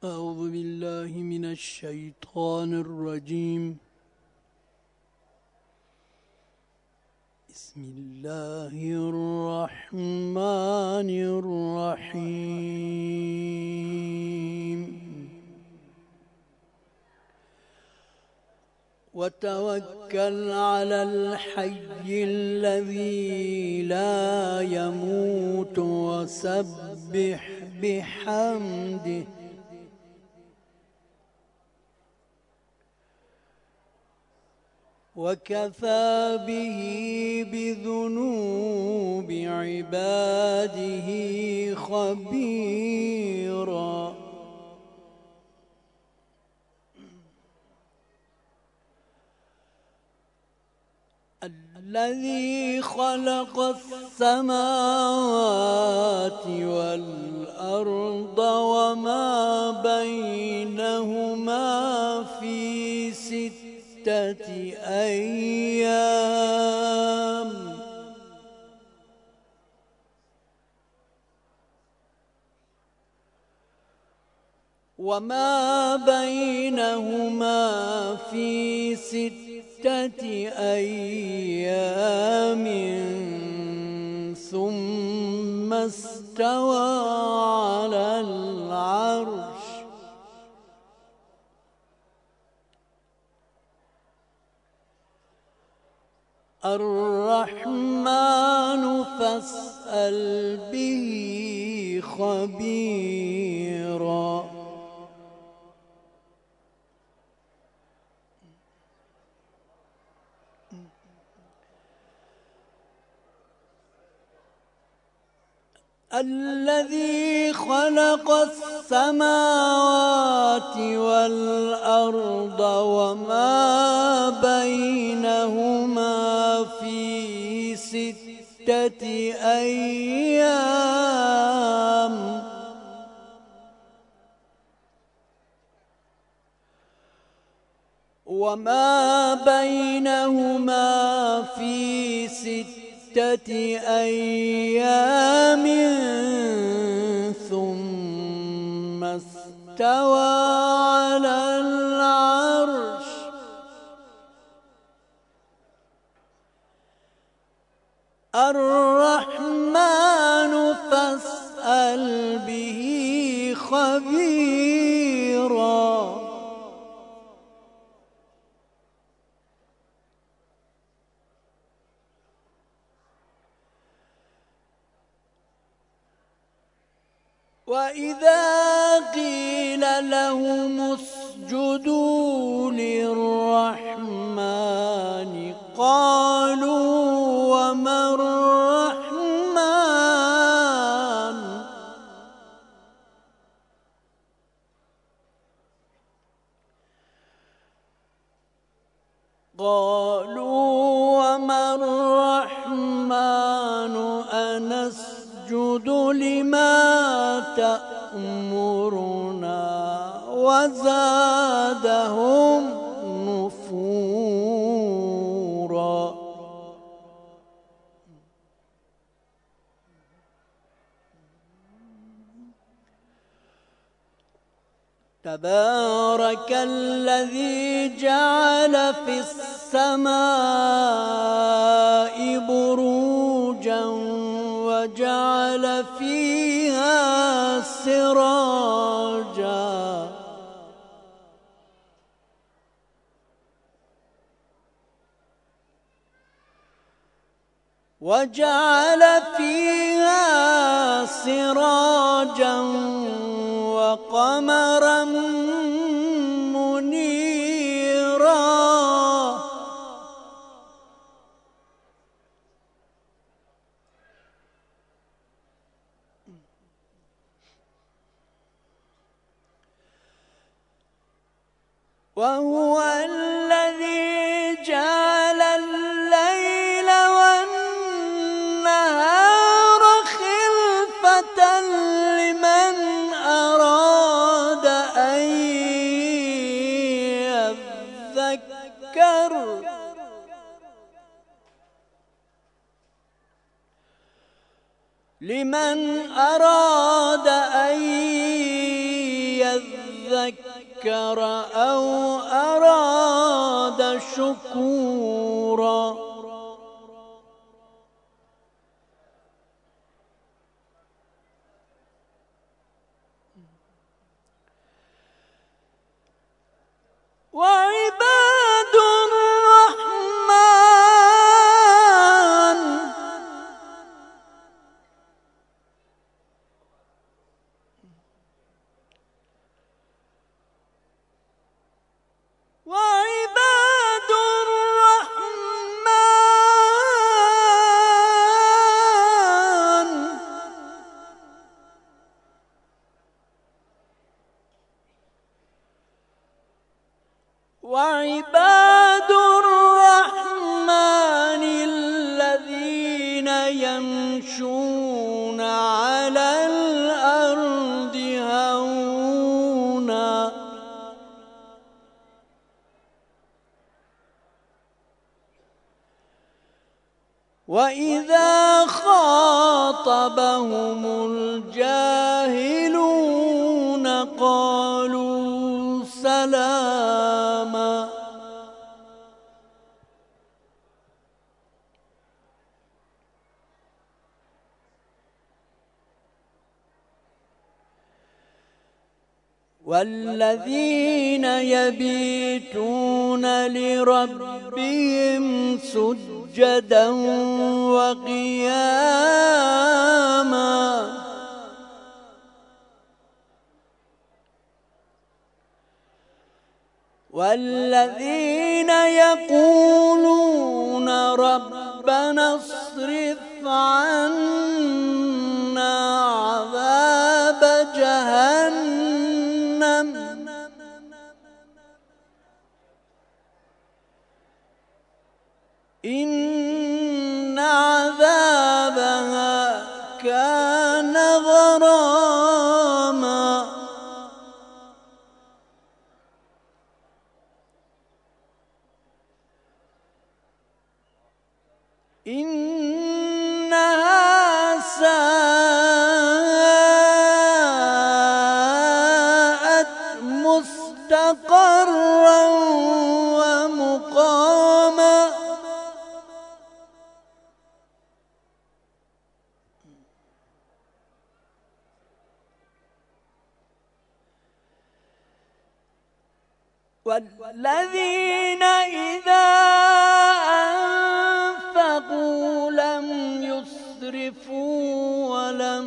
أعوذ بالله من الشيطان الرجيم. بسم الله الرحمن الرحيم. وتوكل على الحي الذي لا يموت وسبح بحمده وكفى به بذنوب عباده خبيرا. الذي خلق السماوات والأرض وما بينهما في 6 أيام وما بينهما في 6 أيام ثم استوى على العرش. الرحمن فاسأل به خبيرا. الذي خلق السماوات والأرض وما بينهما في 6 أيام وما بينهما في 6 أيام ثم استوى على العرش. الرحمن فاسأل به خبيرا. وإذا قيل لهم اسجدوا للرحمن قالوا وما الرحمن أنسجد لما تأمرنا وزادهم نفورا. تبارك الذي جعل في السماء بروجا وجعل فيها سراجا وقمرا منيرا. وهو الذي جعل الليل والنهار خلفة لمن أراد أن يذكر ذكر أو أراد شكورا وعباد الرحمن وعباد الرحمن وعباد الرحمن الذين يمشون على الأرض هونا وإذا خاطبهم الجاهلون قالوا سلاما والذين يبيتون لربهم سجدا وقياما والذين يقولون ربنا اصرف عنا عذاب جهنم إن عذابها كان غراما إنها ساءت مستقرا ومقاما والذين إذا أنفقوا لم يسرفوا ولم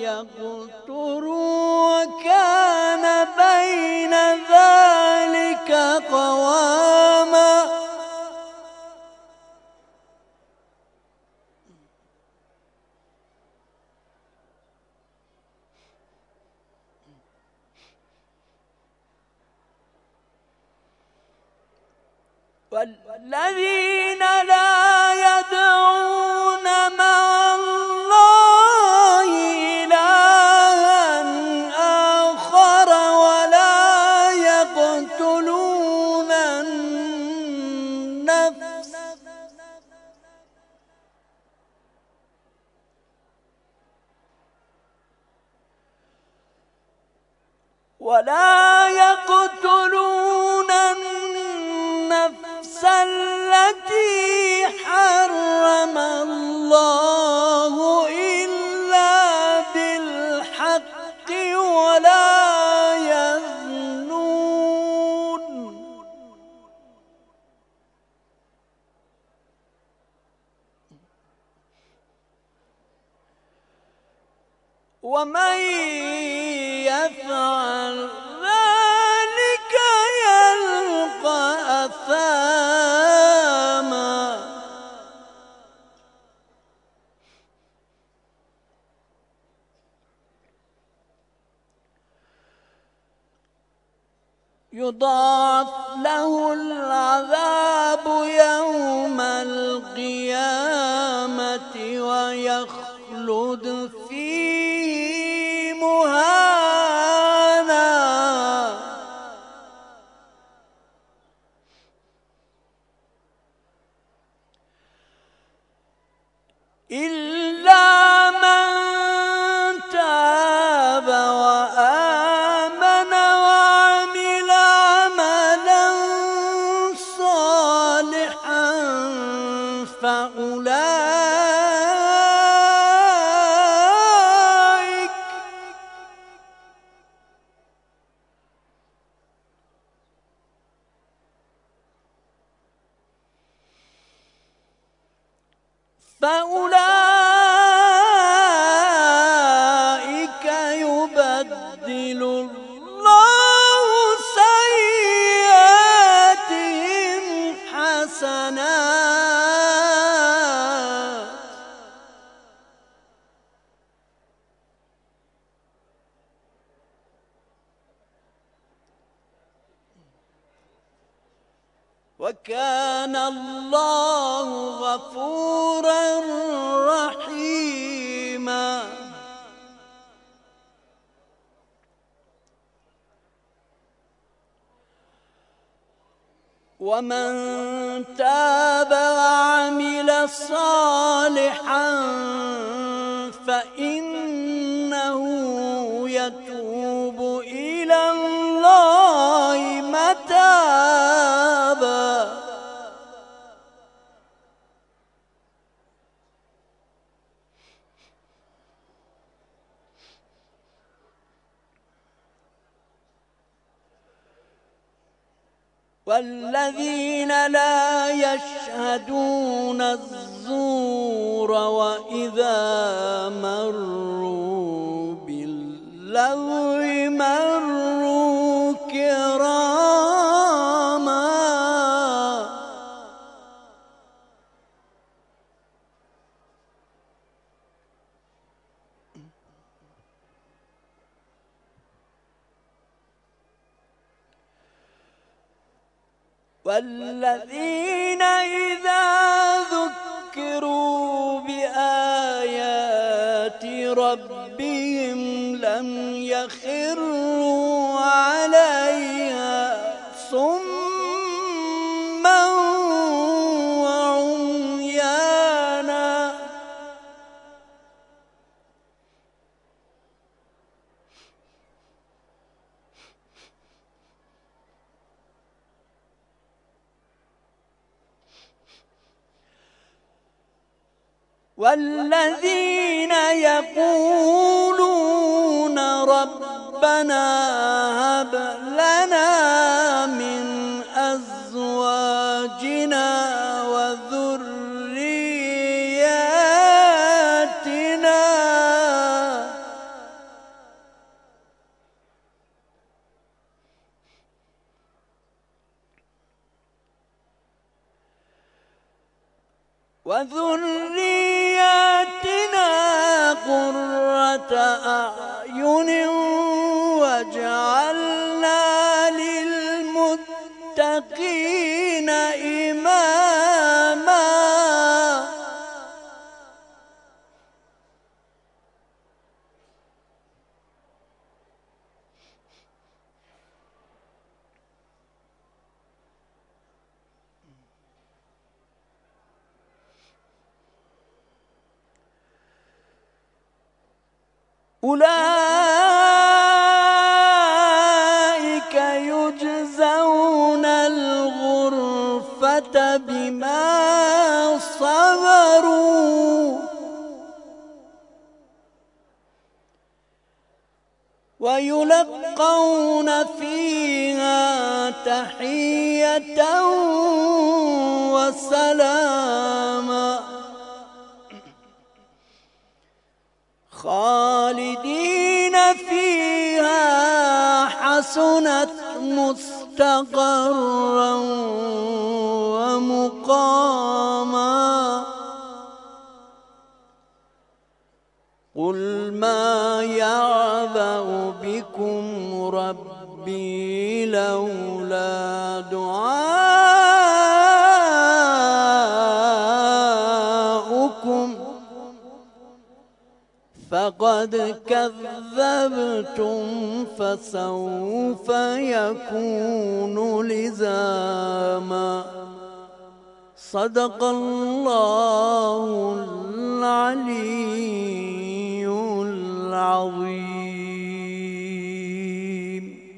يقتروا وكان بين ذلك قواما والذين لا يدعون مع الله إلها آخر ولا يقتلون النفس التي حرم الله إلا بالحق ولا يزنون ومن يفعل ذلك يلقى أثاما يضاعف له العذاب يوم القيامة ويخلد فيه مهانا إلا من تاب وآمن وعمل فأولئك يبدل الله سيئاتهم حسنات وكان الله غفورا رحيما. ومن تاب وعمل صالحا فإنه يتوب إلى الله متابا. والذين لا يشهدون الزور وإذا مروا باللغو مروا كراما. والذين إذا ذكروا بآيات ربهم لم يخروا عليها صما وعميانا. والذين يقولون ربنا هب لنا من أزواجنا وذرياتنا قرة أعين واجعلنا للمتقين إماما. أولئك يجزون الغرفة بما صبروا ويلقون فيها تحية وسلاما خالدين فيها حسنت مستقرا ومقاما. قل ما يعبأ بكم ربي لولا دعاؤكم فقد كذبتم فسوف يكون لزاما. صدق الله العلي العظيم.